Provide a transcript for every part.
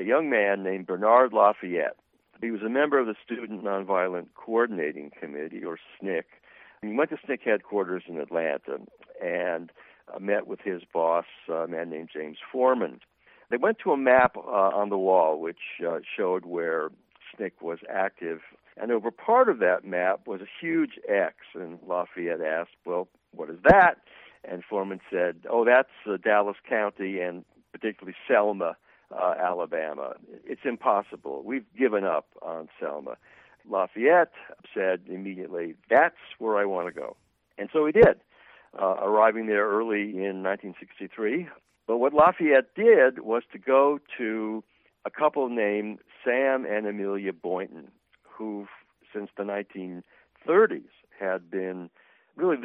young man named Bernard Lafayette. He was a member of the Student Nonviolent Coordinating Committee, or SNCC. He went to SNCC headquarters in Atlanta and met with his boss, a man named James Foreman. They went to a map on the wall which showed where SNCC was active, and over part of that map was a huge X, and Lafayette asked, well, what is that? And Foreman said, oh, that's Dallas County and particularly Selma, Alabama. It's impossible. We've given up on Selma. Lafayette said immediately, that's where I want to go. And so he did, arriving there early in 1963. But what Lafayette did was to go to a couple named Sam and Amelia Boynton, who since the 1930s had been really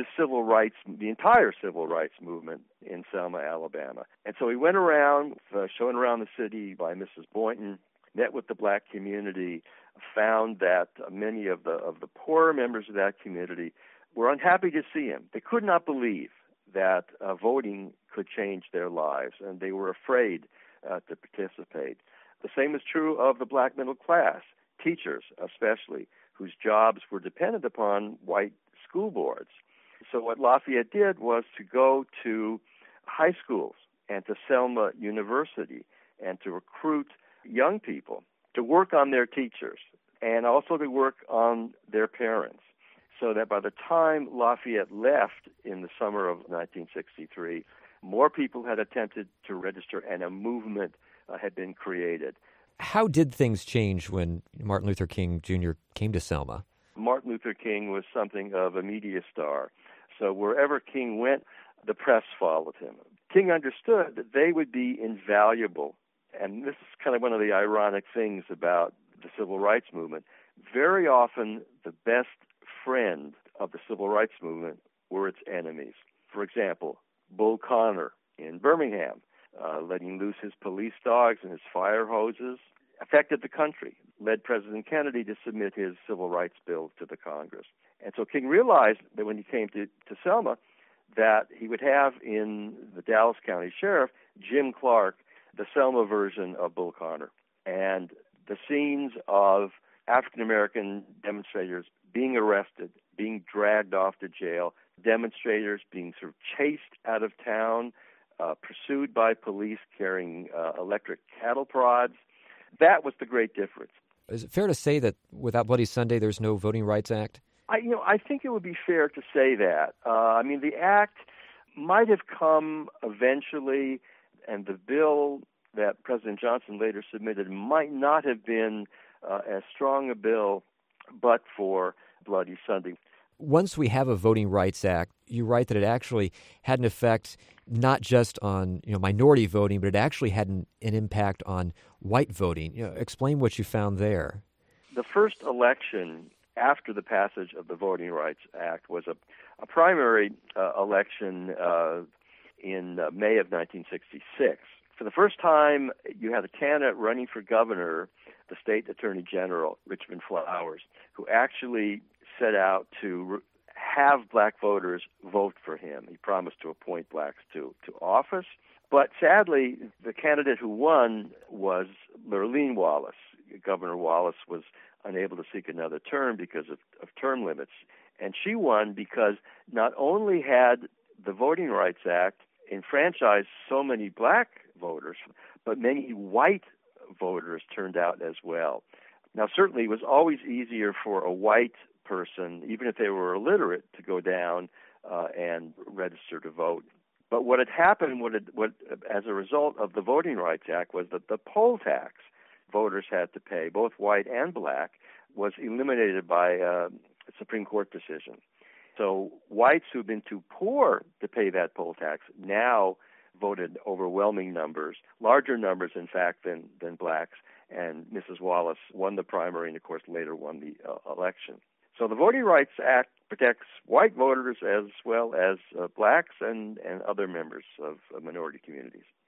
the entire civil rights movement in Selma, Alabama. And so he went around, showing around the city by Mrs. Boynton, met with the black community, found that many of the poorer members of that community were unhappy to see him. They could not believe that voting could change their lives, and they were afraid to participate. The same is true of the black middle class, teachers especially, whose jobs were dependent upon white school boards. So what Lafayette did was to go to high schools and to Selma University and to recruit young people to work on their teachers and also to work on their parents, so that by the time Lafayette left in the summer of 1963, more people had attempted to register and a movement had been created. How did things change when Martin Luther King Jr. came to Selma? Martin Luther King was something of a media star. So wherever King went, the press followed him. King understood that they would be invaluable. And this is kind of one of the ironic things about the civil rights movement. Very often, the best friend of the civil rights movement were its enemies. For example, Bull Connor in Birmingham, letting loose his police dogs and his fire hoses, affected the country, led President Kennedy to submit his civil rights bill to the Congress. And so King realized that when he came to Selma, that he would have in the Dallas County Sheriff, Jim Clark, the Selma version of Bull Connor. And the scenes of African-American demonstrators being arrested, being dragged off to jail, demonstrators being sort of chased out of town, pursued by police carrying electric cattle prods, that was the great difference. Is it fair to say that without Bloody Sunday, there's no Voting Rights Act? I think it would be fair to say that. The act might have come eventually, and the bill that President Johnson later submitted might not have been as strong a bill, but for Bloody Sunday. Once we have a Voting Rights Act, you write that it actually had an effect not just on minority voting, but it actually had an impact on white voting. Explain what you found there. The first election after the passage of the Voting Rights Act was a primary election in May of 1966. For the first time, you had a candidate running for governor, the state attorney general, Richmond Flowers, who actually set out to have black voters vote for him. He promised to appoint blacks to office. But sadly, the candidate who won was Lurleen Wallace. Governor Wallace was unable to seek another term because of term limits. And she won because not only had the Voting Rights Act enfranchised so many black voters, but many white voters turned out as well. Now, certainly it was always easier for a white person, even if they were illiterate, to go down and register to vote. But what had happened, as a result of the Voting Rights Act, was that the poll tax voters had to pay, both white and black, was eliminated by a Supreme Court decision. So whites who've been too poor to pay that poll tax now voted overwhelming numbers, larger numbers, in fact, than blacks. And Mrs. Wallace won the primary and, of course, later won the election. So the Voting Rights Act protects white voters as well as blacks and other members of minority communities.